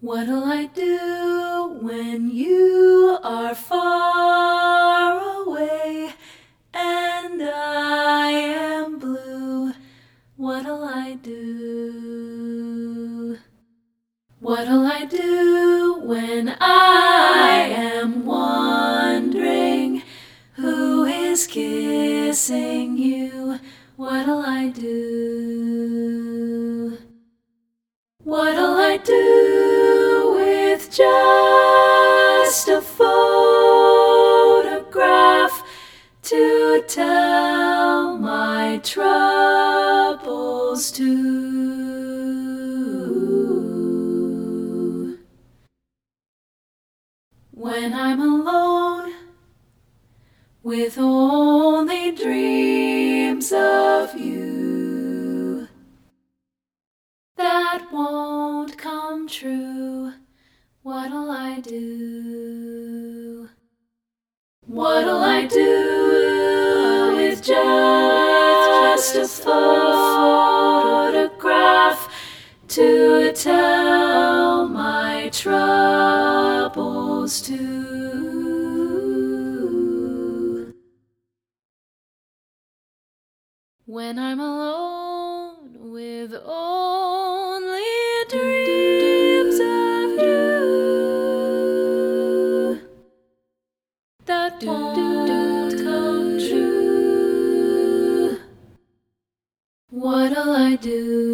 What'll I do when you are far away and I am blue? What'll I do? What'll I do when I am wondering who is kissing you? What'll I do? What'll I do with just a photograph to tell my troubles to? When I'm alone with only dreams of you that won't come true, what'll I do? What'll I do with just a photograph to tell my troubles to? When I'm alone with only dreams of you that won't come true, what'll I do?